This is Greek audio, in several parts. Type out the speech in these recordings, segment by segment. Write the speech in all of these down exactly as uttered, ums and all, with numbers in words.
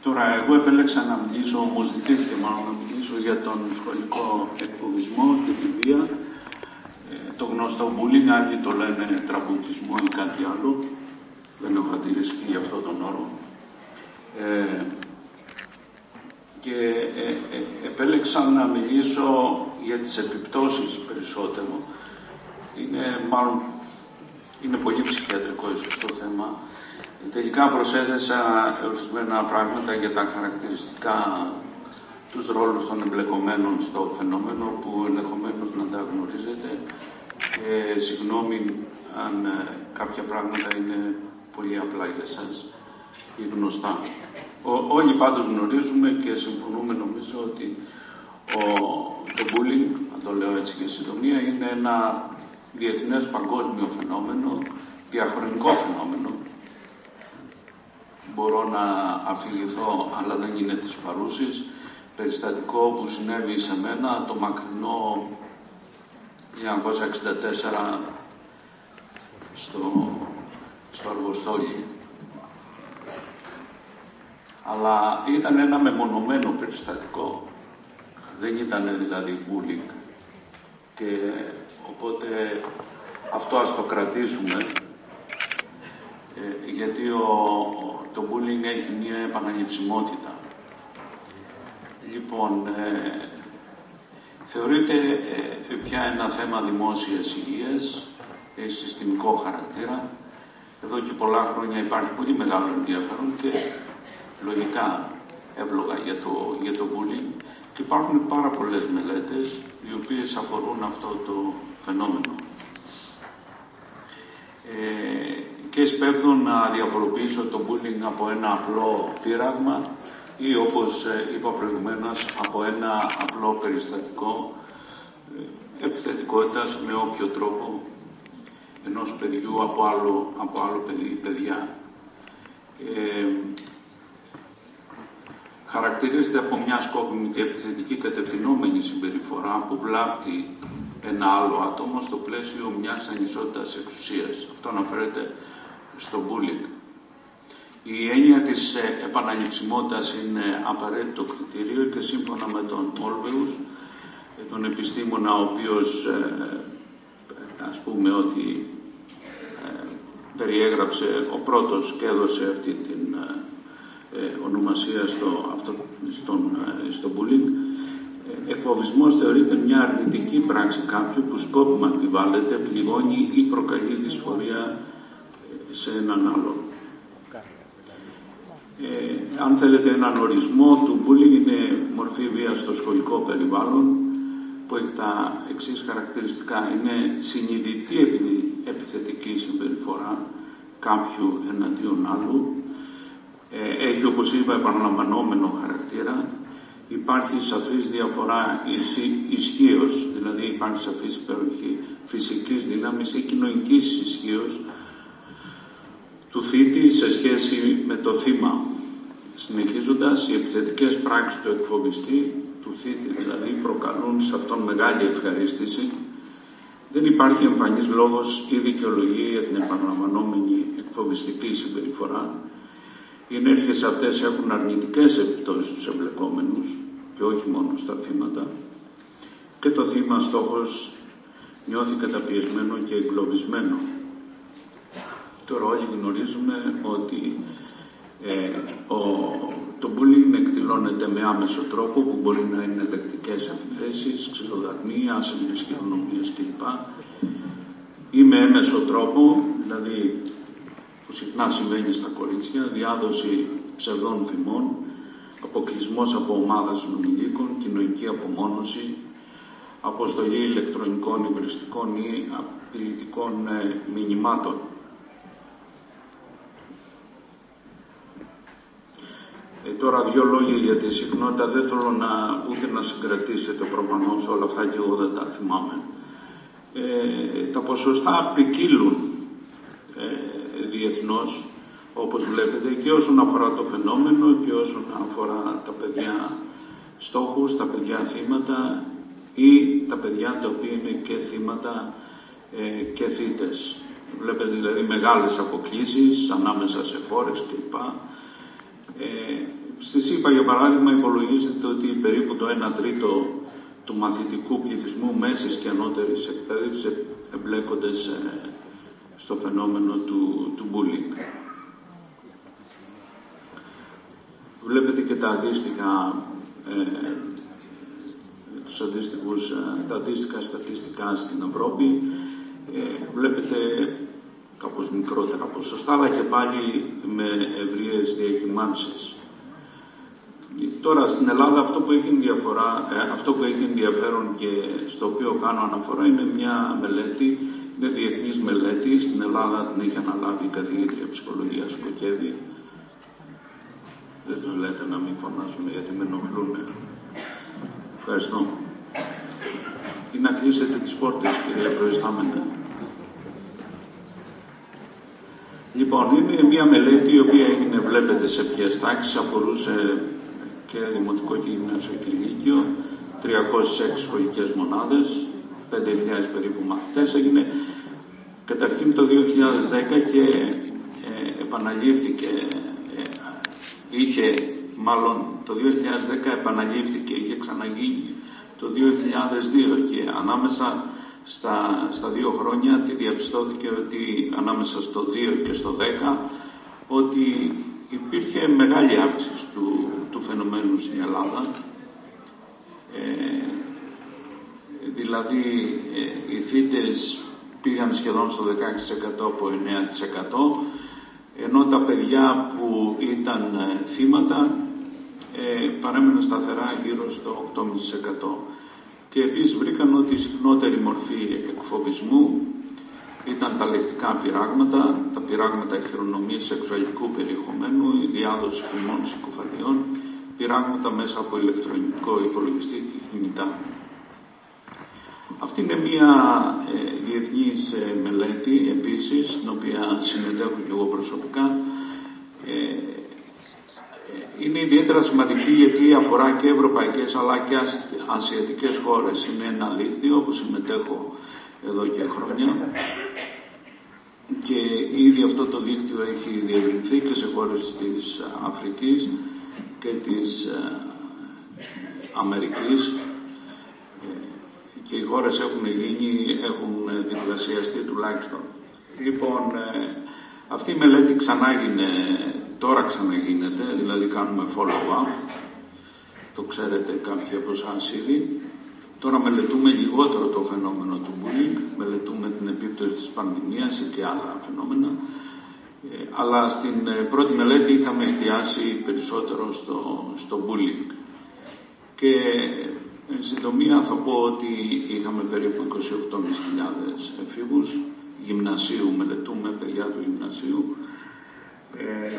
Τώρα, εγώ επέλεξα να μιλήσω, μου ζητήθηκε μάλλον να μιλήσω για τον σχολικό εκφοβισμό στη Λιβύα, ε, το γνωστό bullying, άλλοι το λένε τραμπουκισμό ή κάτι άλλο. Δεν έχω αντιρρήσει για αυτόν τον όρο. Ε, και ε, ε, επέλεξα να μιλήσω για τις επιπτώσεις περισσότερο. Είναι μάλλον είναι πολύ ψυχιατρικό ίσως το θέμα. Τελικά προσέθεσα ορισμένα πράγματα για τα χαρακτηριστικά, τους ρόλους των εμπλεκομένων στο φαινόμενο που ενδεχομένως να τα γνωρίζετε. Και συγγνώμη αν κάποια πράγματα είναι πολύ απλά για εσάς ή γνωστά. Ο, όλοι πάντως γνωρίζουμε και συμφωνούμε νομίζω ότι ο, το bullying, αν το λέω έτσι για συντομία, είναι ένα διεθνές παγκόσμιο φαινόμενο, διαχρονικό φαινόμενο. Μπορώ να αφηγηθώ, αλλά δεν είναι της παρούσης, περιστατικό που συνέβη σε μένα το μακρινό χίλια εννιακόσια εξήντα τέσσερα στο, στο Αργοστόλι. Αλλά ήταν ένα μεμονωμένο περιστατικό. Δεν ήταν δηλαδή bullying. Και οπότε αυτό ας το κρατήσουμε, ε, γιατί ο, το bullying έχει μία επαναληψιμότητα. Λοιπόν, ε, θεωρείται ε, πια ένα θέμα δημόσιας υγείας, έχει συστημικό χαρακτήρα. Εδώ και πολλά χρόνια υπάρχει πολύ μεγάλο ενδιαφέρον και λογικά εύλογα για το, για το bullying. Και υπάρχουν πάρα πολλές μελέτες οι οποίες αφορούν αυτό το φαινόμενο. Ε, και σπέβδω να διαφοροποιήσω το bullying από ένα απλό πείραγμα ή, όπως είπα προηγουμένως, από ένα απλό περιστατικό ε, επιθετικότητας με όποιο τρόπο ενός παιδιού από άλλο, από άλλο παιδί, παιδιά. Ε, χαρακτηρίζεται από μια σκόπιμη και επιθετική κατευθυνόμενη συμπεριφορά που βλάπτει ένα άλλο άτομο στο πλαίσιο μιας ανισότητας εξουσίας. Αυτό αναφέρεται στο bullying. Η έννοια της επαναληψιμότητας είναι απαραίτητο κριτήριο και σύμφωνα με τον Όλβεους, τον επιστήμονα ο οποίος ε, ας πούμε ότι ε, περιέγραψε ο πρώτος και έδωσε αυτή την ε, ονομασία στο, αυτό, στον, ε, στο bullying. Εκφοβισμός θεωρείται μια αρνητική πράξη κάποιου που σκόπιμα επιβάλλεται, πληγώνει ή προκαλεί δυσφορία σε έναν άλλο. Ε, αν θέλετε έναν ορισμό του bullying, είναι μορφή βίας στο σχολικό περιβάλλον που έχει τα εξής χαρακτηριστικά. Είναι συνειδητή επιθετική συμπεριφορά κάποιου εναντίον άλλου. Ε, έχει, όπως είπα, επαναλαμβανόμενο χαρακτήρα. Υπάρχει σαφής διαφορά ισχύως, δηλαδή υπάρχει σαφής υπεροχή φυσικής δύναμης ή κοινωνικής ισχύως του θήτη σε σχέση με το θύμα. Συνεχίζοντας, οι επιθετικές πράξεις του εκφοβιστή, του θήτη δηλαδή, προκαλούν σε αυτόν μεγάλη ευχαρίστηση. Δεν υπάρχει εμφανής λόγος ή δικαιολογία για την επαναλαμβανόμενη εκφοβιστική συμπεριφορά. Οι ενέργειες αυτές έχουν αρνητικές επιπτώσεις στους εμπλεκόμενους και όχι μόνο στα θύματα, και το θύμα στόχος νιώθει καταπιεσμένο και εγκλωβισμένο. Τώρα όλοι γνωρίζουμε ότι ε, ο, το bullying εκδηλώνεται με άμεσο τρόπο που μπορεί να είναι λεκτικές επιθέσεις, ξυλοδαρμοί, άσχημες χειρονομίες κλπ. Ή με έμεσο τρόπο, δηλαδή που συχνά συμβαίνει στα κορίτσια, διάδοση ψευδών θυμών, αποκλεισμός από ομάδα συνομιλίκων, κοινωνική απομόνωση, αποστολή ηλεκτρονικών υβριστικών ή απειλητικών ε, μηνυμάτων. Ε, τώρα δύο λόγια για τη συχνότητα. Δεν θέλω να, ούτε να συγκρατήσετε προφανώς όλα αυτά και εγώ δεν τα θυμάμαι. Ε, τα ποσοστά ποικίλουν ε, διεθνώς, όπως βλέπετε, και όσον αφορά το φαινόμενο και όσον αφορά τα παιδιά στόχους, τα παιδιά θύματα ή τα παιδιά τα οποία είναι και θύματα ε, και θύτες. Βλέπετε δηλαδή μεγάλες αποκλίσεις ανάμεσα σε χώρες κλπ. Ε, Στη ΣΥΠΑ, για παράδειγμα, υπολογίζεται ότι περίπου το ένα τρίτο του μαθητικού πληθυσμού μέσης και ανώτερης εκπαίδευσης εμπλέκονται σε, στο φαινόμενο του, του bullying. Βλέπετε και τα αντίστοιχα, ε, τους αντίστοιχους, τα αντίστοιχα στατιστικά στην Ευρώπη. Ε, βλέπετε κάπως μικρότερα ποσοστά, αλλά και πάλι με ευρείες διακυμάνσεις. Τώρα στην Ελλάδα αυτό που έχει, διαφορά, ε, αυτό που έχει ενδιαφέρον και στο οποίο κάνω αναφορά είναι μια μελέτη, είναι διεθνής μελέτη. Στην Ελλάδα την έχει αναλάβει η καθηγήτρια ψυχολογίας Κοκκέδη. Δεν τους λέτε να μην φωνάζουν γιατί με ενοχλούν. Ευχαριστώ. Ή να κλείσετε τις πόρτες, κυρία Προϊστάμενε. Λοιπόν, είναι μια μελέτη η οποία έγινε, βλέπετε σε ποιες τάξεις, αφορούσε και δημοτικό και γυμνάσιο και λύκειο, τριακόσιες έξι σχολικές μονάδες, πέντε χιλιάδες περίπου μαθητές. Έγινε καταρχήν το δύο χιλιάδες δέκα και ε, επαναλήφθηκε, ε, είχε, μάλλον το δύο χιλιάδες δέκα επαναλήφθηκε, είχε ξαναγίνει το δύο χιλιάδες δύο και ανάμεσα στα, στα δύο χρόνια τι διαπιστώθηκε ότι ανάμεσα στο δύο και στο δέκα ότι υπήρχε μεγάλη αύξηση του, του φαινομένου στην Ελλάδα. Ε, δηλαδή ε, οι θύτες πήγαν σχεδόν στο δεκαέξι τοις εκατό από εννέα τοις εκατό, ενώ τα παιδιά που ήταν ε, θύματα ε, παρέμεναν σταθερά γύρω στο οκτώ κόμμα πέντε τοις εκατό. Και επίσης βρήκαν ότι η συχνότερη μορφή εκφοβισμού ήταν τα λεκτικά πειράγματα, τα πειράγματα χειρονομίας σεξουαλικού περιεχομένου, η διάδοση φημών συκοφαντιών, πειράγματα μέσα από ηλεκτρονικό υπολογιστή και κινητά. Αυτή είναι μια ε, διεθνής ε, μελέτη επίσης, στην οποία συμμετέχω και εγώ προσωπικά. Ε, είναι ιδιαίτερα σημαντική γιατί αφορά και ευρωπαϊκές αλλά και ασιατικές χώρες. Είναι ένα δίκτυο που συμμετέχω εδώ και χρόνια και ήδη αυτό το δίκτυο έχει διευρυνθεί και σε χώρες της Αφρικής και της Αμερικής και οι χώρες έχουν γίνει, έχουν διπλασιαστεί τουλάχιστον. Λοιπόν, αυτή η μελέτη ξανά έγινε, τώρα ξαναγίνεται, δηλαδή κάνουμε follow-up, το ξέρετε κάποιοι από εσάς ήδη. Τώρα μελετούμε λιγότερο το φαινόμενο του bullying, μελετούμε την επίπτωση της πανδημίας και άλλα φαινόμενα, ε, αλλά στην ε, πρώτη μελέτη είχαμε εστιάσει περισσότερο στο, στο bullying. Και εν συντομία θα πω ότι είχαμε περίπου είκοσι οκτώ χιλιάδες εφήβους γυμνασίου, μελετούμε παιδιά του γυμνασίου. Ε,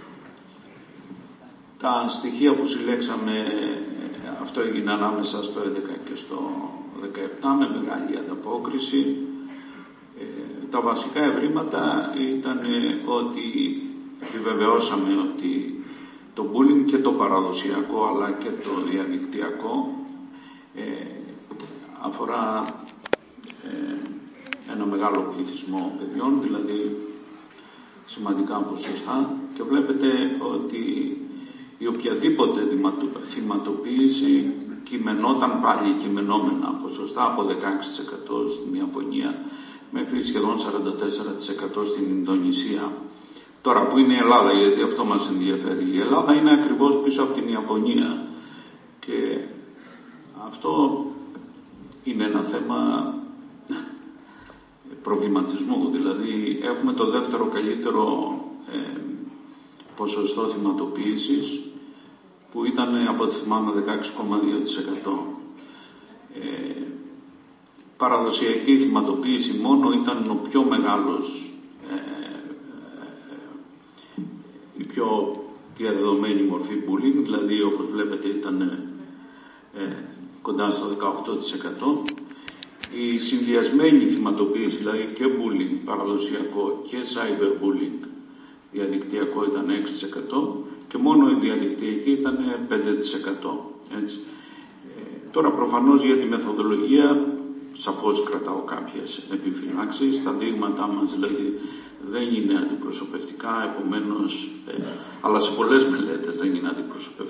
τα στοιχεία που συλλέξαμε, αυτό έγινε ανάμεσα στο έντεκα και στο δεκαεπτά με μεγάλη ανταπόκριση. Ε, τα βασικά ευρήματα ήταν ότι επιβεβαιώσαμε ότι το bullying και το παραδοσιακό αλλά και το διαδικτυακό ε, αφορά ε, ένα μεγάλο πληθυσμό παιδιών, δηλαδή σημαντικά ποσοστά, και βλέπετε ότι η οποιαδήποτε θυματοποίηση κειμενόταν πάλι κειμενόμενα ποσοστά από δεκαέξι τοις εκατό στην Ιαπωνία μέχρι σχεδόν σαράντα τέσσερα τοις εκατό στην Ινδονησία. Τώρα που είναι η Ελλάδα, γιατί αυτό μας ενδιαφέρει, η Ελλάδα είναι ακριβώς πίσω από την Ιαπωνία και αυτό είναι ένα θέμα προβληματισμού. Δηλαδή έχουμε το δεύτερο καλύτερο ε, ποσοστό θυματοποίησης που ήταν, από ό,τι θυμάμαι, δεκαέξι κόμμα δύο τοις εκατό. Ε, παραδοσιακή θυματοποίηση μόνο ήταν ο πιο μεγάλος, ε, ε, η πιο διαδεδομένη μορφή bullying, δηλαδή όπως βλέπετε ήταν ε, κοντά στο δεκαοκτώ τοις εκατό. Η συνδυασμένη θυματοποίηση, δηλαδή και bullying παραδοσιακό και cyberbullying διαδικτυακό, ήταν έξι τοις εκατό και μόνο η διαδικτυακή ήταν πέντε τοις εκατό. Έτσι. Ε, τώρα προφανώς για τη μεθοδολογία σαφώς κρατάω κάποιες επιφυλάξεις. Τα δείγματά μας δηλαδή δεν είναι αντιπροσωπευτικά, επομένως, ε, αλλά σε πολλές μελέτες δεν είναι αντιπροσωπευτικά.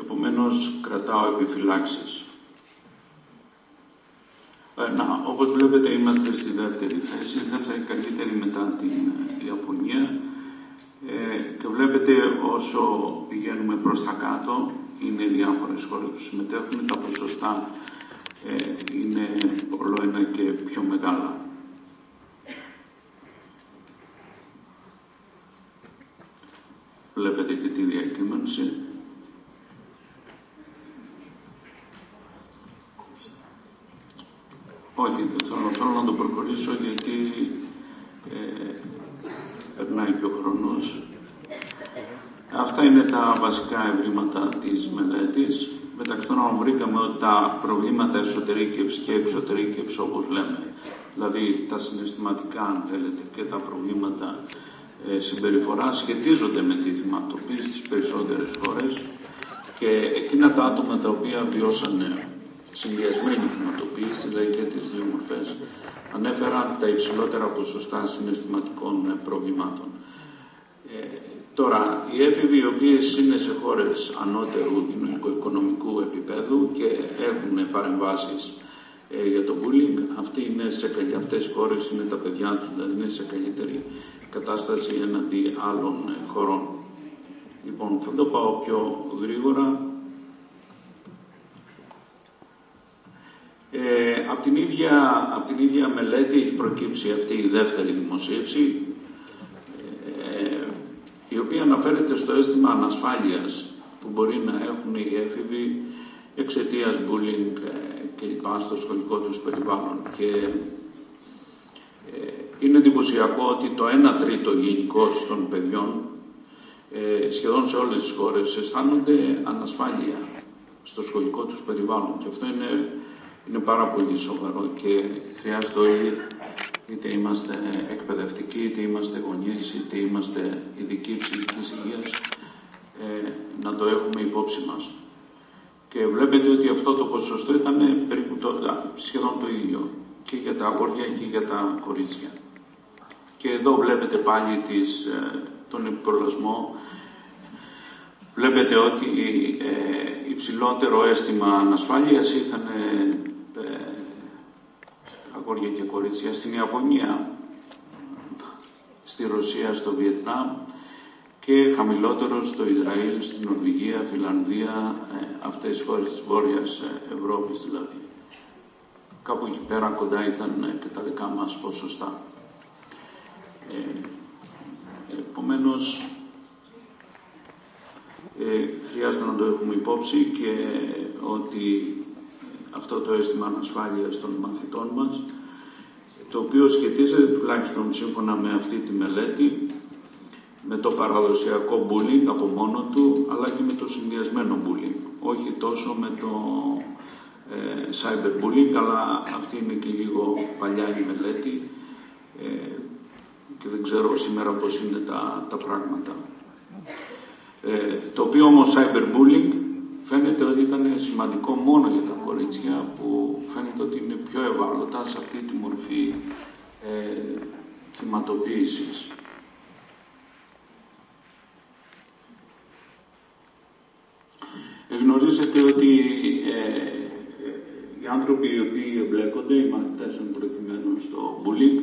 Επομένως, κρατάω επιφυλάξεις. Ε, να, όπως βλέπετε, είμαστε στη δεύτερη θέση, δεύτερη καλύτερη μετά την Ιαπωνία. Ε, και βλέπετε, όσο πηγαίνουμε προς τα κάτω, είναι διάφορες χώρες που συμμετέχουν, τα ποσοστά ε, είναι όλο ένα και πιο μεγάλα. Βλέπετε και τη διακύμανση. Όχι, δεν θέλω, θέλω να το προχωρήσω γιατί ε, περνάει και ο χρόνος. Αυτά είναι τα βασικά ευρήματα της μελέτης. Μεταξύ των άλλων βρήκαμε ότι τα προβλήματα εσωτερήκευσης και εξωτερήκευσης, όπως λέμε, δηλαδή τα συναισθηματικά, αν θέλετε, και τα προβλήματα ε, συμπεριφοράς σχετίζονται με τη θυματοποίηση στις περισσότερες χώρες και εκείνα τα άτομα τα οποία βιώσανε συνδυασμένη θυματοποίηση, δηλαδή και τις δύο μορφές, ανέφεραν τα υψηλότερα ποσοστά συναισθηματικών προβλημάτων. Ε, τώρα, οι έφηβοι οι οποίες είναι σε χώρες ανώτερου κοινωνικο-οικονομικού επίπεδου και έχουν παρεμβάσεις ε, για το bullying, αυτοί είναι σε, αυτές οι χώρες είναι τα παιδιά τους, δηλαδή είναι σε καλύτερη κατάσταση έναντι άλλων ε, χωρών. Λοιπόν, θα το πάω πιο γρήγορα. Ε, από, την ίδια, από την ίδια μελέτη έχει προκύψει αυτή η δεύτερη δημοσίευση, ε, η οποία αναφέρεται στο αίσθημα ανασφάλειας που μπορεί να έχουν οι έφηβοι εξαιτίας bullying ε, και λοιπά στο σχολικό τους περιβάλλον. Και ε, είναι εντυπωσιακό ότι το ένα τρίτο γενικώς των παιδιών ε, σχεδόν σε όλες τις χώρες αισθάνονται ανασφάλεια στο σχολικό τους περιβάλλον. Και αυτό είναι Είναι πάρα πολύ σοβαρό και χρειάζεται όλοι, είτε είμαστε εκπαιδευτικοί, είτε είμαστε γονείς, είτε είμαστε ειδικοί ψυχικής υγείας, ε, να το έχουμε υπόψη μας. Και βλέπετε ότι αυτό το ποσοστό ήταν περίπου το, σχεδόν το ίδιο και για τα αγόρια και για τα κορίτσια. Και εδώ βλέπετε πάλι τις, ε, τον επιπρολασμό. Βλέπετε ότι ε, υψηλότερο αίσθημα ανασφάλειας είχαν ε, ε, αγόρια και κορίτσια στην Ιαπωνία, στη Ρωσία, στο Βιετνάμ και χαμηλότερο στο Ισραήλ, στην Νορβηγία, Φιλανδία, ε, αυτές τις χώρες της Βόρειας Ευρώπης δηλαδή. Κάπου εκεί πέρα κοντά ήταν ε, και τα δικά μας ποσοστά. Ε, επομένως, Ε, χρειάζεται να το έχουμε υπόψη και ότι αυτό το αίσθημα ανασφάλειας των μαθητών μας, το οποίο σχετίζεται τουλάχιστον σύμφωνα με αυτή τη μελέτη με το παραδοσιακό bullying από μόνο του, αλλά και με το συνδυασμένο bullying. Όχι τόσο με το ε, cyberbullying, αλλά αυτή είναι και λίγο παλιά η μελέτη ε, και δεν ξέρω σήμερα πώς είναι τα, τα πράγματα. Ε, το οποίο όμως cyberbullying φαίνεται ότι ήταν σημαντικό μόνο για τα κορίτσια, που φαίνεται ότι είναι πιο ευάλωτα σε αυτή τη μορφή ε, θυματοποίησης. Ε, γνωρίζετε ότι ε, οι άνθρωποι οι οποίοι εμπλέκονται, οι μαθητές εν προκειμένου στο bullying,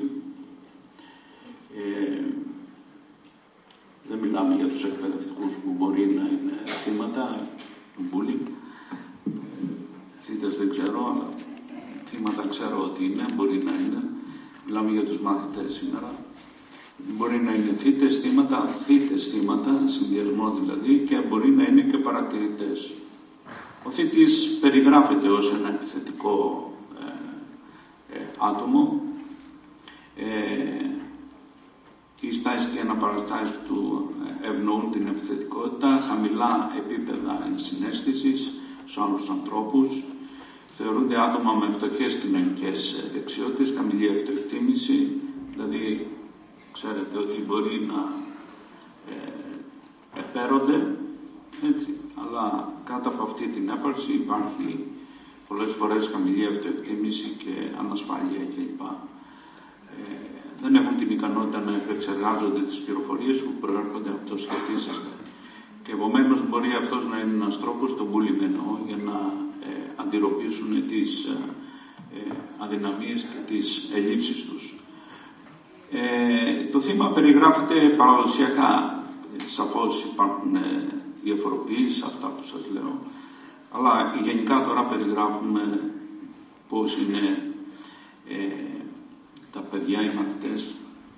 ε, δεν μιλάμε για τους εκπαιδευτικούς που μπορεί να είναι θύματα του bullying. Θύτες δεν ξέρω, αλλά θύματα ξέρω ότι είναι, μπορεί να είναι. Μιλάμε για τους μάθητες σήμερα. Μπορεί να είναι θύτες, θύματα, θύτες, θύματα, συνδυασμό δηλαδή, και μπορεί να είναι και παρατηρητές. Ο θύτης περιγράφεται ως ένα επιθετικό ε, ε, άτομο. Ε, Οι στάσεις και αναπαραστάσεις του ευνοούν την επιθετικότητα, χαμηλά επίπεδα ενσυναίσθησης στους άλλους ανθρώπους, θεωρούνται άτομα με φτωχές κοινωνικές δεξιότητες, χαμηλή αυτοεκτίμηση, δηλαδή ξέρετε ότι μπορεί να ε, επέρονται, έτσι, αλλά κάτω από αυτή την έπαρξη υπάρχει πολλές φορές χαμηλή αυτοεκτίμηση και ανασφάλεια κλπ. Ε, δεν έχουν την ικανότητα να επεξεργάζονται τις πληροφορίες που προέρχονται από το σχετίζεστε. Και επομένως μπορεί αυτός να είναι ένας τρόπος, το bullying εννοώ, για να ε, αντιρροπήσουν τις ε, ε, αδυναμίες και τις ελλείψεις τους. Ε, το θύμα περιγράφεται παραδοσιακά. Σαφώς υπάρχουν ε, διαφοροποιήσεις, αυτά που σας λέω. Αλλά γενικά τώρα περιγράφουμε πώς είναι ε, τα παιδιά, οι μαθητές,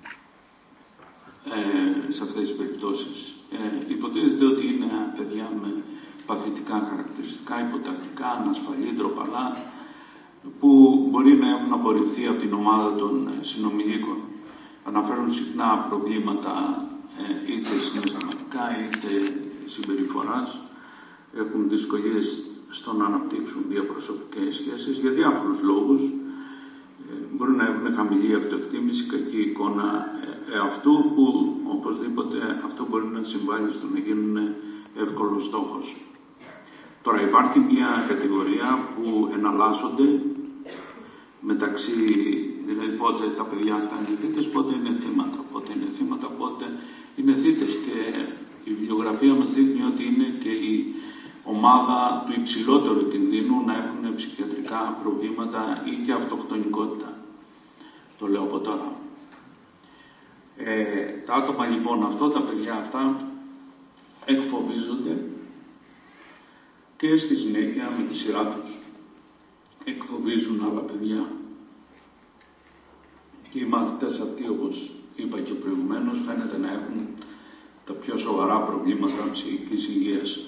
ε, σε αυτές τις περιπτώσεις. Ε, υποτίθεται ότι είναι παιδιά με παθητικά χαρακτηριστικά, υποτακτικά, ανασφαλή, ντροπαλά, που μπορεί να έχουν απορριφθεί από την ομάδα των ε, συνομιλίκων. Αναφέρουν συχνά προβλήματα ε, είτε συναισθηματικά είτε συμπεριφοράς. Έχουν δυσκολίες στο να αναπτύξουν διαπροσωπικές σχέσεις για διάφορους λόγους. Ε, μπορεί να έχουν χαμηλή αυτοεκτίμηση, κακή εικόνα ε, εαυτού, που οπωσδήποτε αυτό μπορεί να συμβάλλει στο να γίνουν εύκολος στόχος. Τώρα υπάρχει μια κατηγορία που εναλλάσσονται μεταξύ, δηλαδή πότε τα παιδιά αυτά είναι θύτες, πότε είναι θύματα, πότε είναι θύματα, πότε είναι θύτες. Και η βιβλιογραφία μας δείχνει ότι είναι και η ομάδα του υψηλότερου κινδύνου να έχουν ψυχιατρικά προβλήματα ή και αυτοκτονικότητα. Το λέω από τώρα. Ε, τα άτομα λοιπόν αυτό, τα παιδιά αυτά, εκφοβίζονται και στη συνέχεια με τη σειρά τους εκφοβίζουν άλλα παιδιά. Και οι μαθητές αυτοί, όπως είπα και προηγουμένως, φαίνεται να έχουν τα πιο σοβαρά προβλήματα ψυχικής υγείας.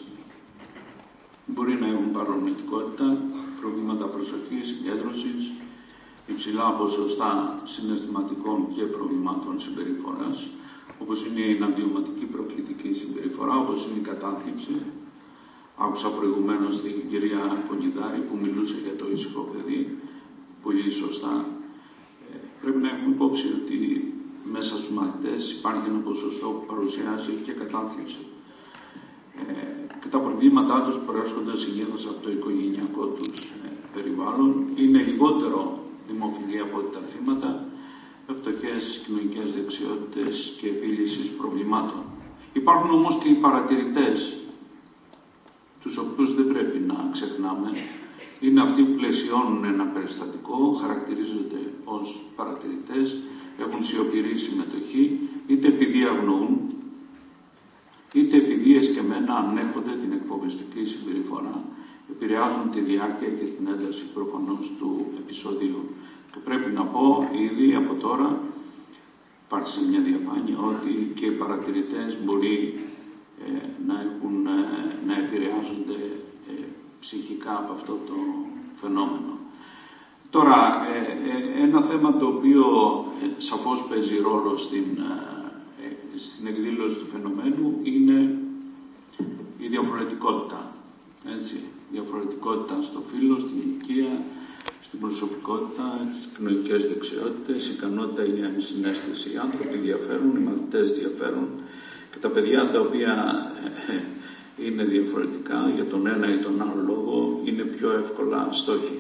Μπορεί να έχουν παρορμητικότητα, προβλήματα προσοχής, συγκέντρωσης, υψηλά ποσοστά συναισθηματικών και προβλημάτων συμπεριφοράς, όπως είναι η αναβιωματική προκλητική συμπεριφορά, όπως είναι η κατάθλιψη. Άκουσα προηγουμένως την κυρία Κονιδάρη που μιλούσε για το ήσυχο παιδί, πολύ σωστά. Ε, πρέπει να έχουμε υπόψη ότι μέσα στους μαθητές υπάρχει ένα ποσοστό που παρουσιάζει και κατάθλιψη. Ε, και τα προβλήματά τους προέρχονται συνήθως από το οικογενειακό τους ε, περιβάλλον. Είναι λιγότερο δημοφιλή από τα θύματα, με φτωχές κοινωνικές δεξιότητες και επίλυσης προβλημάτων. Υπάρχουν όμως και οι παρατηρητές, τους οποίους δεν πρέπει να ξεχνάμε. Είναι αυτοί που πλαισιώνουν ένα περιστατικό, χαρακτηρίζονται ως παρατηρητές, έχουν σιωπηρή συμμετοχή, είτε επειδή αγνοούν, είτε επειδή εσκεμμένα ανέχονται την εκφοβιστική συμπεριφορά, επηρεάζουν τη διάρκεια και την ένταση προφανώς του επεισοδίου. Και πρέπει να πω ήδη από τώρα, υπάρχει σε μια διαφάνεια, ότι και οι παρατηρητές μπορεί ε, να, έχουν, ε, να επηρεάζονται ε, ψυχικά από αυτό το φαινόμενο. Τώρα, ε, ε, ένα θέμα το οποίο ε, σαφώς παίζει ρόλο στην, ε, στην εκδήλωση του φαινομένου είναι η διαφορετικότητα. Έτσι, διαφορετικότητα στο φύλο, στην ηλικία, στην προσωπικότητα, στις κοινωνικές δεξιότητες, η ικανότητα για ενσυναίσθηση. Οι άνθρωποι διαφέρουν, οι μαθητές διαφέρουν και τα παιδιά τα οποία ε, είναι διαφορετικά για τον ένα ή τον άλλο λόγο είναι πιο εύκολα στόχοι.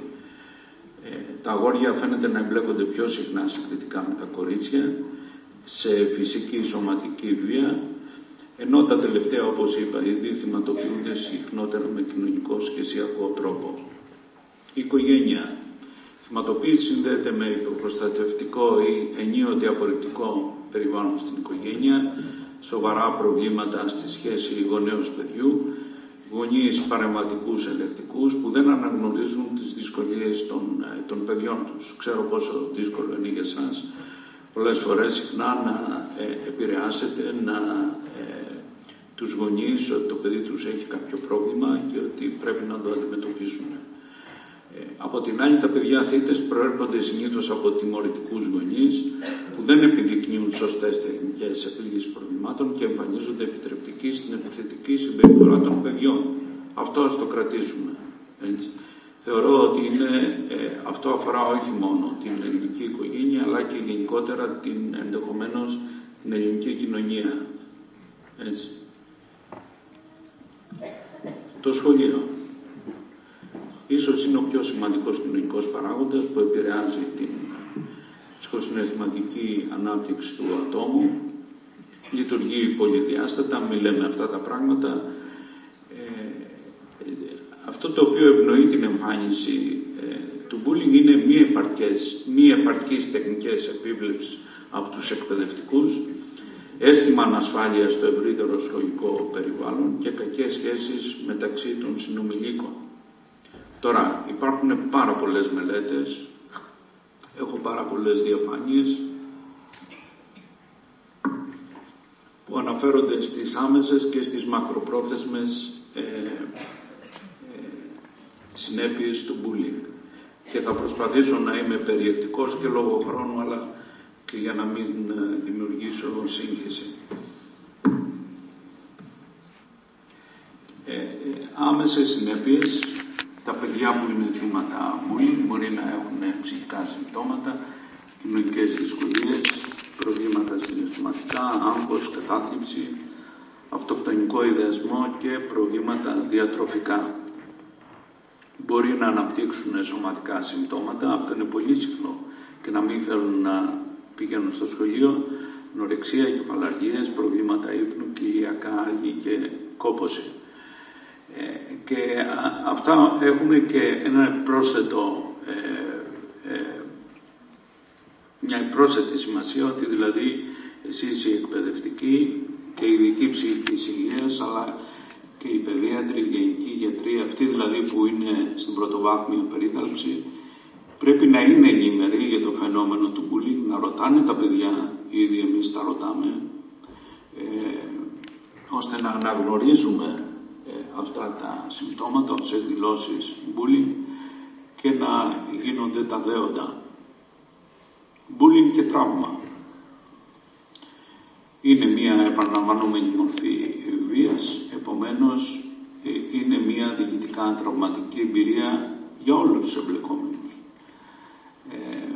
Ε, τα αγόρια φαίνεται να εμπλέκονται πιο συχνά συγκριτικά με τα κορίτσια, σε φυσική σωματική βία, ενώ τα τελευταία, όπως είπα, ήδη θυματοποιούνται συχνότερα με κοινωνικό σχεσιακό τρόπο. Η οικογένεια. Η θυματοποίηση συνδέεται με υποπροστατευτικό ή ενίοτε απορριπτικό περιβάλλον στην οικογένεια, σοβαρά προβλήματα στη σχέση γονέως παιδιού, γονείς παρεμβατικούς ελεκτικούς που δεν αναγνωρίζουν τις δυσκολίες των, των παιδιών τους. Ξέρω πόσο δύσκολο είναι για εσάς πολλές φορές συχνά να ε, επηρεάσετε να, ε, τους γονείς ότι το παιδί τους έχει κάποιο πρόβλημα και ότι πρέπει να το αντιμετωπίσουν. Ε, από την άλλη, τα παιδιά θύτες προέρχονται συνήθως από τιμωρητικούς γονείς που δεν επιδεικνύουν σωστές τεχνικές επίλυσης προβλημάτων και εμφανίζονται επιτρεπτικοί στην επιθετική συμπεριφορά των παιδιών. Αυτό ας το κρατήσουμε. Έτσι. Θεωρώ ότι είναι, ε, αυτό αφορά όχι μόνο την ελληνική οικογένεια, αλλά και γενικότερα την, ενδεχομένως την ελληνική κοινωνία. Έτσι. Το σχολείο. Ίσως είναι ο πιο σημαντικός κοινωνικός παράγοντας που επηρεάζει την ψυχοσυναισθηματική ανάπτυξη του ατόμου. λειτουργεί πολυδιάστατα, μην λέμε αυτά τα πράγματα. Ε, αυτό το οποίο ευνοεί την εμφάνιση ε, του bullying είναι μη επαρκές, μη επαρκείς τεχνικές επίβλεψης από τους εκπαιδευτικούς, αίσθημα ανασφάλειας στο ευρύτερο συλλογικό περιβάλλον και κακές σχέσεις μεταξύ των συνομιλίκων. Τώρα, υπάρχουν πάρα πολλές μελέτες, έχω πάρα πολλές διαφάνειες που αναφέρονται στις άμεσες και στις μακροπρόθεσμες ε, ε, συνέπειες του bullying. Και θα προσπαθήσω να είμαι περιεκτικός και λόγω χρόνου, αλλά και για να μην δημιουργήσω σύγχυση. Ε, ε, άμεσες συνέπειες. Τα παιδιά που είναι θύματα bullying μπορεί να έχουν ψυχικά συμπτώματα, κοινωνικές δυσκολίες, προβλήματα συναισθηματικά, άγχος, κατάθλιψη, αυτοκτονικό ιδεασμό και προβλήματα διατροφικά. Μπορεί να αναπτύξουν σωματικά συμπτώματα, αυτό είναι πολύ συχνό, και να μην θέλουν να πηγαίνουν στο σχολείο, νορεξία, κεφαλαργίες, προβλήματα ύπνου, κοιλιακά άλγη και κόπωση. Ε, και α, αυτά έχουν και ένα πρόσθετο, ε, ε, μια πρόσθετη σημασία, ότι δηλαδή εσείς οι εκπαιδευτικοί και οι ειδικοί ψυχικής υγείας, αλλά και οι παιδίατροι, οι γενικοί γιατροί, αυτοί δηλαδή που είναι στην πρωτοβάθμια περίθαλψη, πρέπει να είναι ενήμεροι για το φαινόμενο του bullying, να ρωτάνε τα παιδιά, ήδη εμείς τα ρωτάμε, ε, ώστε να αναγνωρίζουμε ε, αυτά τα συμπτώματα ως εκδηλώσεις bullying και να γίνονται τα δέοντα. Bullying και τραύμα. Είναι μια επαναλαμβανόμενη μορφή βίας, επομένως ε, είναι μια διοικητικά τραυματική εμπειρία για όλους τους εμπλεκόμενους. Ε,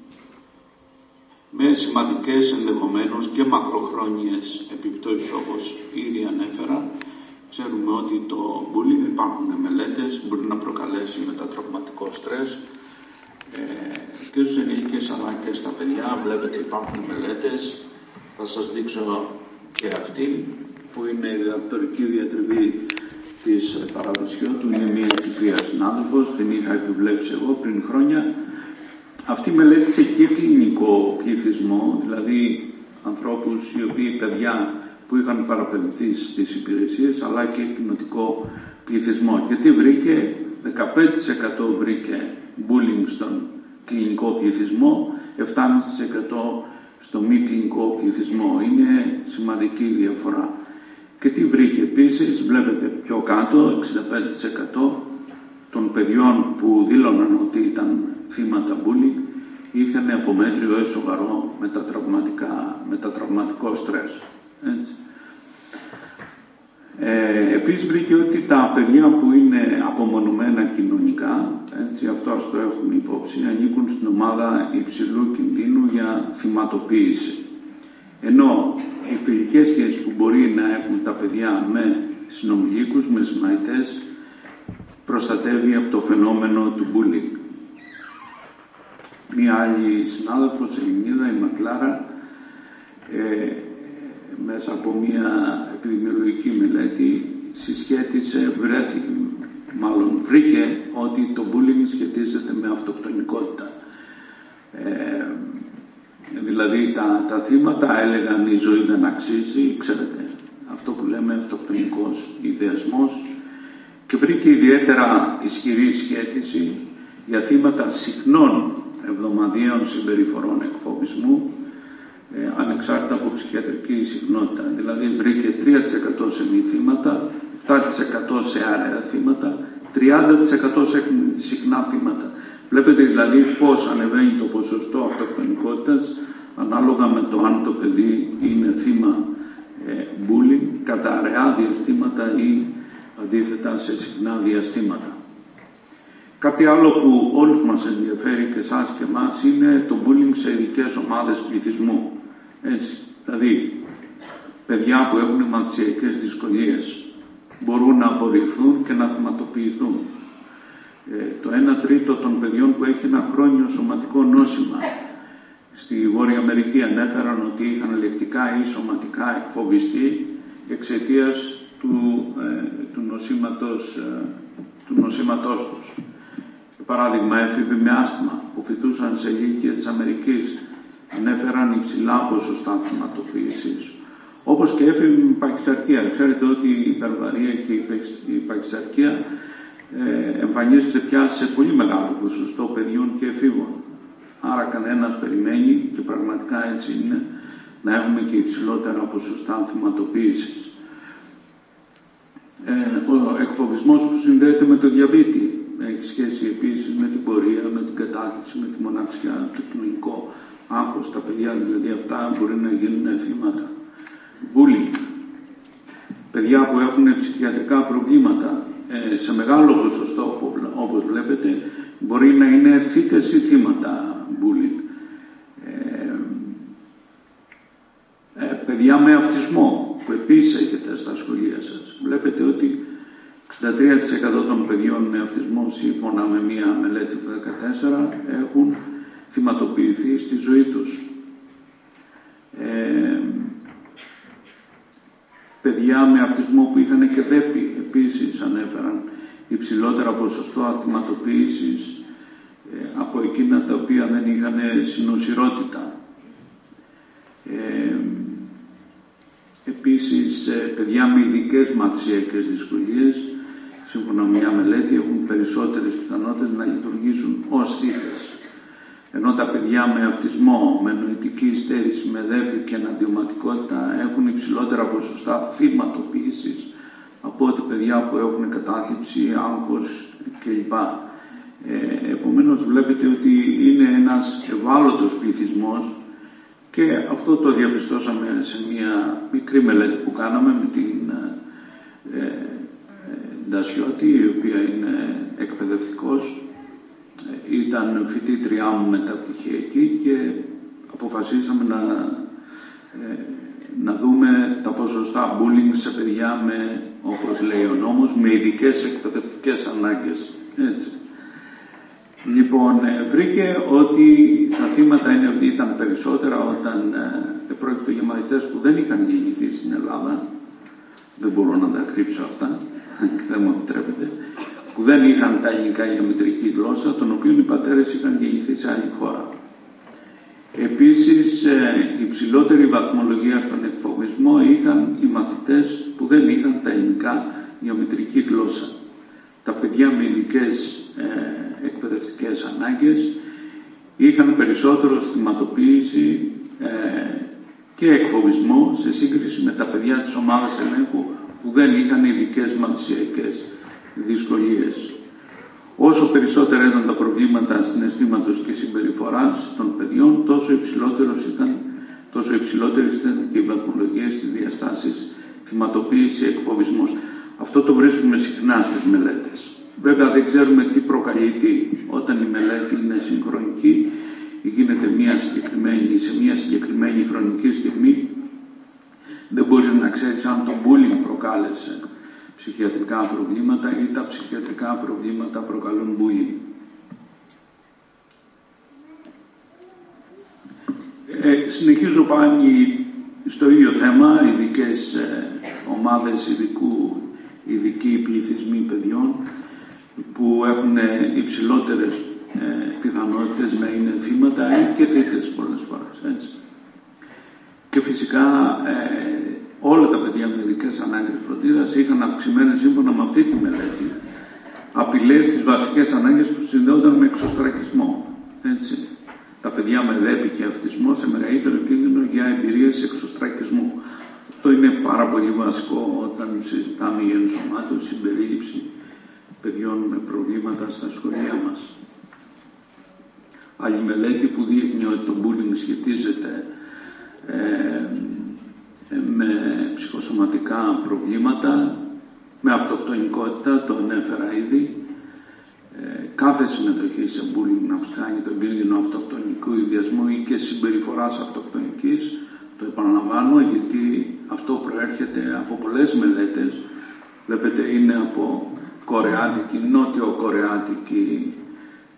με σημαντικές ενδεχομένως και μακροχρόνιες επιπτώσεις, όπως ήδη ανέφερα. Ξέρουμε ότι το bullying, υπάρχουν μελέτες, μπορεί να προκαλέσει μετατραυματικό στρες ε, και στους ενήλικες αλλά και στα παιδιά. Βλέπετε υπάρχουν μελέτες, θα σας δείξω και αυτή που είναι η διδακτορική διατριβή της Παραδοσιώτου, είναι μια Κυπρία συνάδελφος, την είχα επιβλέψει εγώ πριν χρόνια. Αυτή μελέτησε και κλινικό πληθυσμό, δηλαδή ανθρώπους οι οποίοι παιδιά που είχαν παραπεμφθεί στις υπηρεσίες, αλλά και κοινοτικό πληθυσμό. Γιατί βρήκε, δεκαπέντε τοις εκατό βρήκε bullying στον κλινικό πληθυσμό, επτά τοις εκατό στο μη κλινικό πληθυσμό. Είναι σημαντική διαφορά. Και τι βρήκε επίσης, βλέπετε πιο κάτω, εξήντα πέντε τοις εκατό των παιδιών που δήλωναν ότι ήταν θύματα bullying είχαν από μέτριο έως σοβαρό μετατραυματικό στρες. Έτσι. Ε, επίσης βρήκε ότι τα παιδιά που είναι απομονωμένα κοινωνικά, έτσι, αυτό ας το έχουμε υπόψη, ανήκουν στην ομάδα υψηλού κινδύνου για θυματοποίηση. Ενώ οι φιλικές σχέσεις που μπορεί να έχουν τα παιδιά με συνομιλίκους, με συμμαχητές, προστατεύει από το φαινόμενο του bullying. Μία άλλη συνάδελφος, Ελληνίδα, η Μακλάρα, ε, μέσα από μία επιδημιολογική μελέτη συσχέτισε, βρέθηκε, μάλλον βρήκε ότι το bullying σχετίζεται με αυτοκτονικότητα. Ε, δηλαδή τα, τα θύματα έλεγαν η ζωή δεν αξίζει, ξέρετε, αυτό που λέμε αυτοκτονικός ιδεασμός, και βρήκε ιδιαίτερα ισχυρή σχέτιση για θύματα συχνών εβδομαδιαίων συμπεριφορών εκφοβισμού, ε, ανεξάρτητα από ψυχιατρική συχνότητα. Δηλαδή βρήκε τρία τοις εκατό σε μη θύματα, επτά τοις εκατό σε άραια θύματα, τριάντα τοις εκατό σε συχνά θύματα. Βλέπετε δηλαδή πώς ανεβαίνει το ποσοστό αυτοκτονικότητας ανάλογα με το αν το παιδί είναι θύμα ε, bullying κατά αραιά διαστήματα ή αντίθετα σε συχνά διαστήματα. Κάτι άλλο που όλους μας ενδιαφέρει και εσάς και εμάς είναι το bullying σε ειδικές ομάδες πληθυσμού. Έτσι, δηλαδή, παιδιά που έχουν μαθησιακές δυσκολίες μπορούν να απορριφθούν και να θυματοποιηθούν. Ε, το ένα τρίτο των παιδιών που έχει ένα χρόνιο σωματικό νόσημα στη Βόρεια Αμερική ανέφεραν ότι είχαν λεκτικά ή σωματικά εκφοβιστεί εξαιτίας του, ε, του, νοσήματος, ε, του νοσήματός τους. Για παράδειγμα, έφηβοι με άσθμα που φοιτούσαν σε ηλικία της Αμερικής ανέφεραν υψηλά ποσοστά θυματοποίησης. Όπως και έφηβοι με παχυσαρκία. Ξέρετε ότι η υπερβαρία και η παχυσαρκία ε, εμφανίζεται πια σε πολύ μεγάλο ποσοστό παιδιών και εφήβων. Άρα κανένας περιμένει, και πραγματικά έτσι είναι, να έχουμε και υψηλότερα ποσοστά θυματοποίησης. Ε, ο εκφοβισμός που συνδέεται με το διαβήτη έχει σχέση επίσης με την πορεία, με την κατάθλιψη, με τη μοναξιά, το κοινωνικό άγχος. Τα παιδιά δηλαδή αυτά μπορεί να γίνουν θύματα. Bullying. Παιδιά που έχουν ψυχιατρικά προβλήματα ε, σε μεγάλο ποσοστό, όπως βλέπετε, μπορεί να είναι θύτες ή θύματα bullying. Ε, ε, παιδιά με αυτισμό που επίσης έχετε στα σχολεία σας. Βλέπετε ότι εξήντα τρία τοις εκατό των παιδιών με αυτισμό, σύμφωνα με μία μελέτη του δύο χιλιάδες δεκατέσσερα, έχουν θυματοποιηθεί στη ζωή τους. Ε, παιδιά με αυτισμό που είχαν και δέπη επίσης ανέφεραν υψηλότερα ποσοστό θυματοποίησης ε, από εκείνα τα οποία δεν είχαν συνοσηρότητα. Ε, επίσης, ε, παιδιά με ειδικές μαθησιακές δυσκολίες, σύμφωνα με μια μελέτη, έχουν περισσότερες πιθανότητες να λειτουργήσουν ως θύτες. Ενώ τα παιδιά με αυτισμό, με νοητική υστέρηση, με δέπη και εναντιωματικότητα έχουν υψηλότερα ποσοστά θυματοποίησης από ότι παιδιά που έχουν κατάθλιψη, άγχος κλπ. Ε, επομένως βλέπετε ότι είναι ένας ευάλωτος πληθυσμός και αυτό το διαπιστώσαμε σε μια μικρή μελέτη που κάναμε με την ε, ε, Ντασιώτη, η οποία είναι εκπαιδευτικός. Ήταν φοιτήτριά μου μεταπτυχιακή και αποφασίσαμε να, ε, να δούμε τα ποσοστά bullying σε παιδιά με, όπως λέει ο νόμος, με ειδικές εκπαιδευτικές ανάγκες. Έτσι. Λοιπόν, ε, βρήκε ότι τα θύματα είναι, ήταν περισσότερα όταν ε, πρόκειται για μαθητές που δεν είχαν γεννηθεί στην Ελλάδα. Δεν μπορώ να τα κρύψω αυτά, δεν μου επιτρέπετε. Που δεν είχαν τα ελληνικά για μητρική γλώσσα, των οποίων οι πατέρες είχαν γεννηθεί σε άλλη χώρα. Επίσης, η υψηλότερη βαθμολογία στον εκφοβισμό είχαν οι μαθητές που δεν είχαν τα ελληνικά για μητρική γλώσσα. Τα παιδιά με ειδικές ε, εκπαιδευτικές ανάγκες είχαν περισσότερο θυματοποίηση ε, και εκφοβισμό σε σύγκριση με τα παιδιά της ομάδας ελέγχου που δεν είχαν ειδικές μαθησιακές δυσκολίες. Όσο περισσότερα ήταν τα προβλήματα συναισθήματος και συμπεριφοράς των παιδιών, τόσο, υψηλότερος ήταν, τόσο υψηλότερες ήταν και οι βαθμολογίες στις διαστάσεις θυματοποίηση, εκφοβισμός. Αυτό το βρίσκουμε συχνά στις μελέτες. Βέβαια δεν ξέρουμε τι προκαλεί τι. Όταν η μελέτη είναι συγχρονική ή γίνεται μια συγκεκριμένη, σε μια συγκεκριμένη χρονική στιγμή, δεν μπορείς να ξέρεις αν το bullying προκάλεσε ψυχιατρικά προβλήματα ή τα ψυχιατρικά προβλήματα προκαλούν bullying. Ε, συνεχίζω πάλι στο ίδιο θέμα, ειδικές ε, ομάδες ειδικού, ειδικοί πληθυσμοί παιδιών που έχουν ε, υψηλότερες ε, πιθανότητες να είναι θύματα ή και θύτες πολλές φορές. Έτσι. Και φυσικά ε, όλα τα παιδιά με ειδικές ανάγκες φροντίδας είχαν αυξημένες, σύμφωνα με αυτή τη μελέτη, απειλές στις βασικές ανάγκες που συνδέονταν με εξωστρακισμό. Έτσι. Τα παιδιά με δέπη και αυτισμό σε μεγαλύτερο κίνδυνο για εμπειρίες εξωστρακισμού. Αυτό είναι πάρα πολύ βασικό όταν συζητάμε για ενσωμάτωση, συμπερίληψη παιδιών με προβλήματα στα σχολεία μας. Άλλη μελέτη που δείχνει ότι το bullying σχετίζεται ε, με ψυχοσωματικά προβλήματα, με αυτοκτονικότητα, το ανέφερα ήδη. Ε, κάθε συμμετοχή σε bullying να αυξάνει τον κίνδυνο αυτοκτονικού ιδιασμού ή και συμπεριφοράς αυτοκτονικής. Το επαναλαμβάνω γιατί αυτό προέρχεται από πολλές μελέτες. Βλέπετε, είναι από κορεάτικη, νότιο-κορεάτικη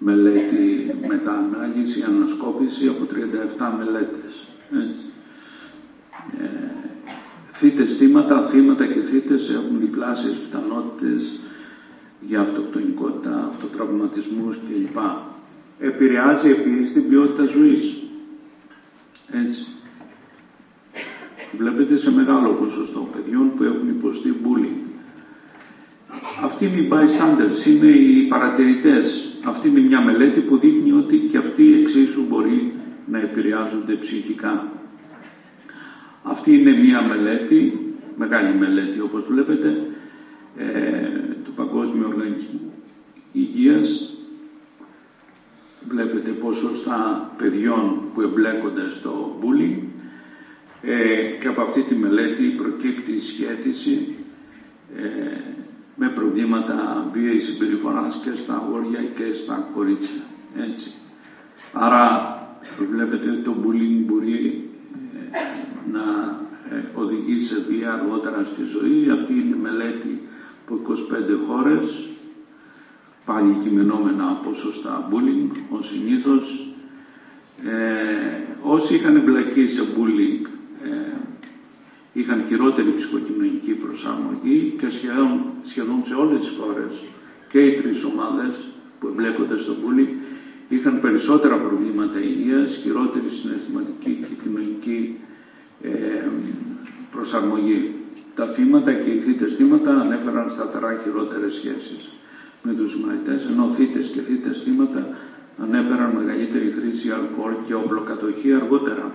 μελέτη, μεταανάλυση, ανασκόπηση από τριάντα επτά μελέτες. Έτσι. Ε, θύτες, θύματα, θύματα και θύτες έχουν διπλάσιες πιθανότητες για αυτοκτονικότητα, αυτοτραυματισμούς κλπ. Επηρεάζει επίσης την ποιότητα ζωής. Έτσι. Βλέπετε σε μεγάλο ποσοστό παιδιών που έχουν υποστεί bullying. Αυτοί είναι οι bystanders, είναι οι παρατηρητές. Αυτή είναι μια μελέτη που δείχνει ότι και αυτοί εξίσου μπορεί να επηρεάζονται ψυχικά. Αυτή είναι μια μελέτη, μεγάλη μελέτη όπως βλέπετε, ε, του Παγκόσμιου Οργανισμού Υγείας. Βλέπετε ποσοστά παιδιών που εμπλέκονται στο bullying ε, και από αυτή τη μελέτη προκύπτει η σχέτιση ε, με προβλήματα βίαιης συμπεριφοράς και στα αγόρια και στα κορίτσια. Έτσι. Άρα βλέπετε ότι το bullying μπορεί ε, να ε, οδηγεί σε βία αργότερα στη ζωή. Αυτή είναι η μελέτη από είκοσι πέντε χώρες, πάλι κειμενόμενα ποσοστά bullying, ως συνήθως. Ε, όσοι είχαν εμπλακεί σε bullying ε, είχαν χειρότερη ψυχοκοινωνική προσαρμογή και σχεδόν, σχεδόν σε όλες τις χώρες και οι τρεις ομάδες που εμπλέκονται στο bullying είχαν περισσότερα προβλήματα υγείας, χειρότερη συναισθηματική και κοινωνική ε, προσαρμογή. Τα θύματα και οι θύτες θύματα ανέφεραν σταθερά χειρότερες σχέσεις με τους μαθητές, ενώ θύτες και θύτες θύματα ανέφεραν μεγαλύτερη χρήση αλκοόλ και όπλοκατοχή αργότερα.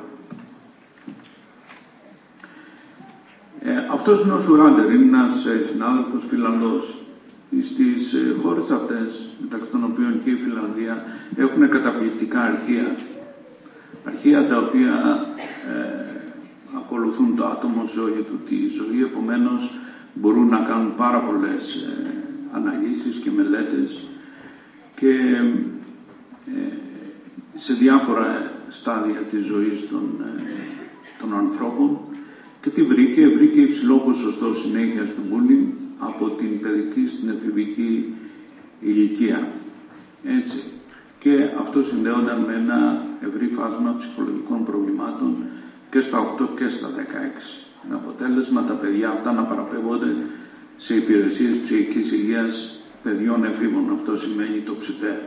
Ε, αυτός είναι ο Σουράντερ, είναι ένας ε, συνάδελφος Φιλανδός. Στις ε, χώρες αυτές, μεταξύ των οποίων και η Φιλανδία, έχουν καταπληκτικά αρχεία. Αρχεία τα οποία ε, ακολουθούν το άτομο σε όλη του τη ζωή, επομένως μπορούν να κάνουν πάρα πολλές ε, αναλύσεις και μελέτες και ε, σε διάφορα στάδια της ζωής των, ε, των ανθρώπων. Και τι βρήκε, βρήκε υψηλό ποσοστό συνέχειας του bullying από την παιδική στην εφηβική ηλικία. Έτσι. Και αυτό συνδέονταν με ένα ευρύ φάσμα ψυχολογικών προβλημάτων και στα οκτώ και στα δεκαέξι. Με αποτέλεσμα τα παιδιά αυτά να παραπέμπονται σε υπηρεσίες ψυχικής υγείας παιδιών εφήβων. Αυτό σημαίνει το ΨΥΠΕ.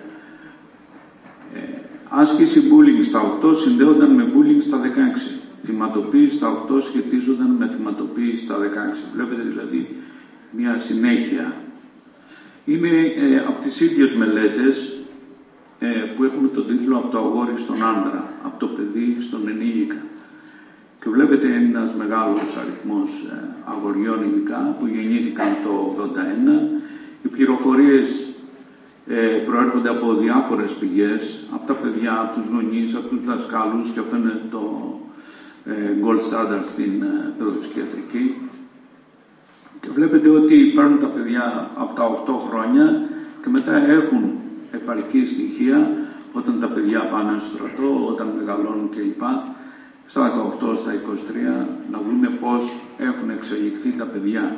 Ε, άσκηση bullying στα οκτώ συνδέονταν με bullying στα δεκαέξι. Θυματοποίηση στα οκτώ σχετίζονταν με θυματοποίηση στα δεκαέξι. Βλέπετε δηλαδή μια συνέχεια. Είναι ε, από τις ίδιες μελέτες ε, που έχουν τον τίτλο «Από το αγόρι στον άντρα», από το παιδί στον ενήλικα. Και βλέπετε ένας μεγάλος αριθμός ε, αγοριών ειδικά που γεννήθηκαν το ογδόντα ένα. Οι πληροφορίες ε, προέρχονται από διάφορες πηγές, από τα παιδιά, από τους γονείς, από τους δασκάλους, και αυτό είναι το ε, gold standard στην ε, παιδοψυχιατρική. Και βλέπετε ότι παίρνουν τα παιδιά από τα οκτώ χρόνια και μετά έχουν επαρκή στοιχεία όταν τα παιδιά πάνε στο στρατό, όταν μεγαλώνουν κλπ. Στα δεκαοκτώ, στα είκοσι τρία, να δούμε πώς έχουν εξελιχθεί τα παιδιά.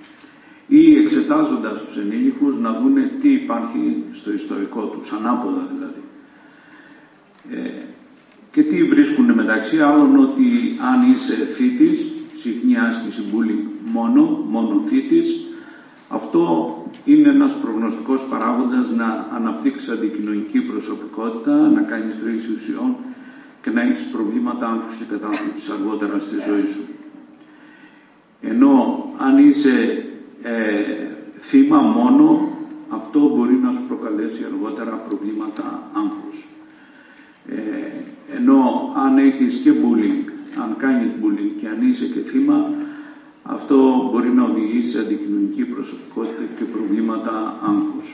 Ή εξετάζοντας τους ενήλικους να δούνε τι υπάρχει στο ιστορικό τους, ανάποδα δηλαδή. Ε, και τι βρίσκουν μεταξύ άλλων, ότι αν είσαι θήτης, συχνή άσκηση bullying μόνο, μόνο θήτης, αυτό είναι ένας προγνωστικός παράγοντας να αναπτύξεις αντικοινωνική προσωπικότητα, να κάνεις χρήση ουσιών και να έχεις προβλήματα άγχους και κατάθλιψης αργότερα στη ζωή σου. Ενώ αν είσαι ε, θύμα μόνο, αυτό μπορεί να σου προκαλέσει αργότερα προβλήματα άγχους. Ε, ενώ αν έχεις και bullying, αν κάνεις bullying και αν είσαι και θύμα, αυτό μπορεί να οδηγήσει σε αντικοινωνική προσωπικότητα και προβλήματα άγχους.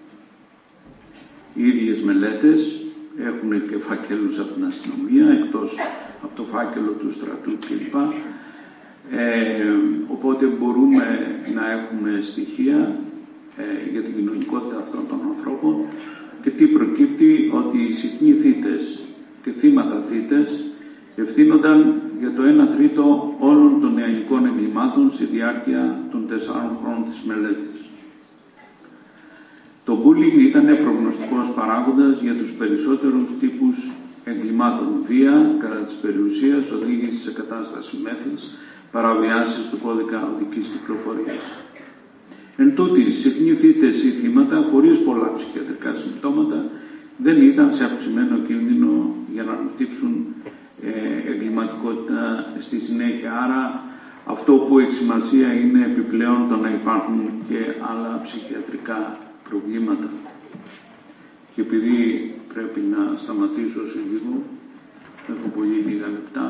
Οι ίδιες μελέτες έχουν και φάκελους από την αστυνομία, εκτός από το φάκελο του στρατού κλπ. Ε, οπότε μπορούμε να έχουμε στοιχεία ε, για την κοινωνικότητα αυτών των ανθρώπων και τι προκύπτει, ότι οι συχνοί θύτες και θύματα θύτες ευθύνονταν για το ένα τρίτο όλων των νεανικών εγκλημάτων στη διάρκεια των τεσσάρων χρόνων της μελέτης. Το bullying ήταν προγνωστικός παράγοντας για τους περισσότερους τύπους εγκλημάτων. Βία, κατά της περιουσίας, οδήγηση σε κατάσταση μέθης, παραβιάσεις του κώδικα οδικής κυκλοφορίας. Εν τούτης, συχνή θύτες ή θύματα, χωρίς πολλά ψυχιατρικά συμπτώματα, δεν ήταν σε αυξημένο κίνδυνο για να αναπτύξουν ε, εγκληματικότητα στη συνέχεια. Άρα, αυτό που έχει σημασία είναι επιπλέον το να υπάρχουν και άλλα ψυχιατρικά προβλήματα. Και επειδή πρέπει να σταματήσω σε λίγο, έχω πολύ λίγα λεπτά,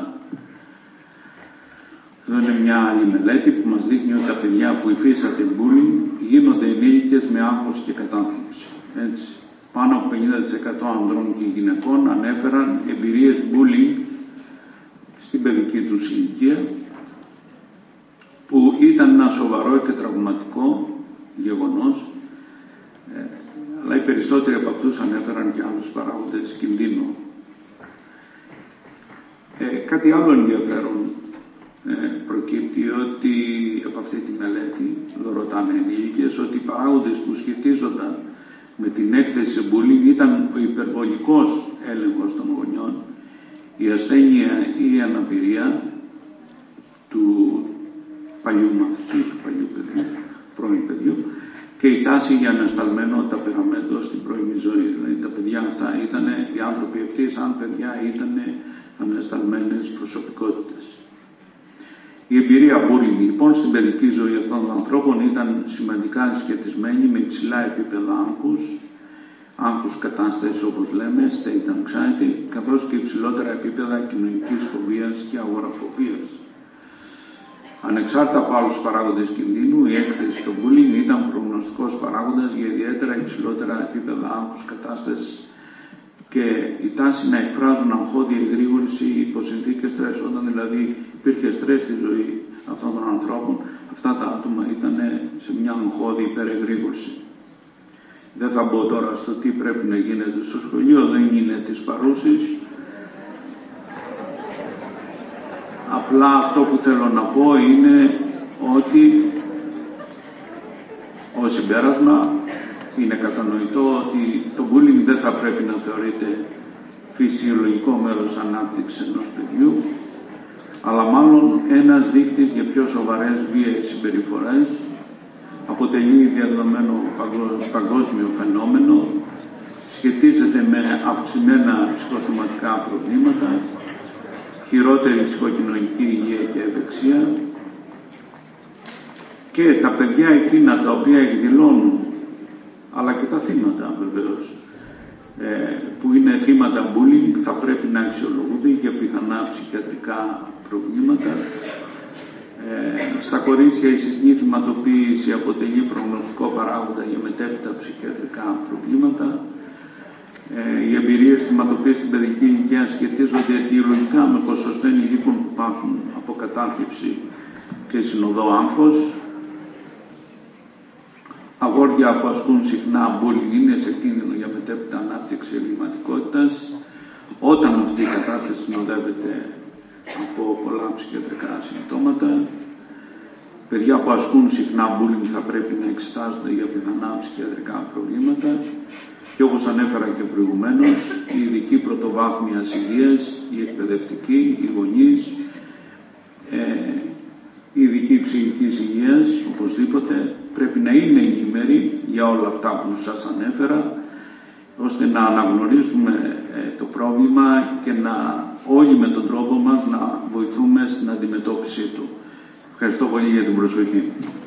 εδώ είναι μια άλλη μελέτη που μας δείχνει ότι τα παιδιά που υφίσταται bullying γίνονται ενήλικες με άγχος και κατάθλιψη. Έτσι, πάνω από πενήντα τοις εκατό ανδρών και γυναικών ανέφεραν εμπειρίες bullying στην παιδική τους ηλικία, που ήταν ένα σοβαρό και τραυματικό γεγονός, ε, αλλά οι περισσότεροι από αυτούς ανέφεραν και άλλους παράγοντες κινδύνου. Ε, κάτι άλλο ενδιαφέρον ε, προκύπτει ότι από αυτή τη μελέτη, εδώ ρωτάνε ενήλικες, ότι οι παράγοντες που σχετίζονταν με την έκθεση σε bullying ήταν ο υπερβολικός έλεγχος των γονιών, η ασθένεια ή η αναπηρία του παλιού μαθητή, του παλιού παιδιού, πρώην παιδιού, και η τάση για ανασταλμένο ταπεραμέντο στην πρώιμη ζωή. Δηλαδή τα παιδιά αυτά ήταν, οι άνθρωποι αυτοί σαν παιδιά ήταν ανασταλμένες προσωπικότητες. Η εμπειρία bullying λοιπόν στην παιδική ζωή αυτών των ανθρώπων ήταν σημαντικά σχετισμένη με υψηλά επίπεδα άγχους, άγχους κατάστασης όπως λέμε, state anxiety, καθώς και υψηλότερα επίπεδα κοινωνικής φοβίας και αγοραφοβίας. Ανεξάρτητα από άλλους παράγοντες κινδύνου, η έκθεση στο bullying ήταν προγνωστικός παράγοντας για ιδιαίτερα υψηλότερα επίπεδα άγχους κατάστασης και η τάση να εκφράζουν αγχώδη εγρήγορση υπό συνθήκες στρες. Όταν δηλαδή υπήρχε στρες στη ζωή αυτών των ανθρώπων, αυτά τα άτομα ήταν σε μια αγχώδη υπερεγρήγορση. Δεν θα μπω τώρα στο τι πρέπει να γίνεται στο σχολείο, δεν είναι της παρούσης. Απλά αυτό που θέλω να πω είναι ότι ως συμπέρασμα είναι κατανοητό ότι το bullying δεν θα πρέπει να θεωρείται φυσιολογικό μέρος ανάπτυξης ενός παιδιού, αλλά μάλλον ένας δείκτης για πιο σοβαρές βίαιες συμπεριφορές, αποτελεί διαδεδομένο παγκόσμιο φαινόμενο, σχετίζεται με αυξημένα ψυχοσωματικά προβλήματα, χειρότερη ψυχοκοινωνική υγεία και ευεξία, και τα παιδιά εκείνα τα οποία εκδηλώνουν, αλλά και τα θύματα βεβαίως, ε, που είναι θύματα bullying, θα πρέπει να αξιολογούνται για πιθανά ψυχιατρικά προβλήματα. Ε, στα κορίτσια η συχνή θυματοποίηση αποτελεί προγνωστικό παράγοντα για μετέπειτα ψυχιατρικά προβλήματα. Ε, οι εμπειρίες θυματοποίησης στην παιδική ηλικία σχετίζονται αιτιολογικά με ποσοστό ενηλίκων που πάσχουν από κατάθλιψη και συνοδό άγχος. Αγόρια που ασκούν συχνά bullying είναι σε κίνδυνο για μετέπειτα ανάπτυξη εγκληματικότητας, όταν αυτή η κατάσταση συνοδεύεται από πολλά ψυχιατρικά συμπτώματα. Παιδιά που ασκούν συχνά bullying θα πρέπει να εξετάζονται για πιθανά ψυχιατρικά προβλήματα. Και όπως ανέφερα και προηγουμένως, οι ειδικοί πρωτοβάθμιας υγείας, οι εκπαιδευτικοί, οι γονείς, ε, οι ειδικοί ψυχικής υγείας, οπωσδήποτε, πρέπει να είναι ενημεροί για όλα αυτά που σας ανέφερα, ώστε να αναγνωρίζουμε ε, το πρόβλημα και να όλοι με τον τρόπο μας να βοηθούμε στην αντιμετώπιση του. Ευχαριστώ πολύ για την προσοχή.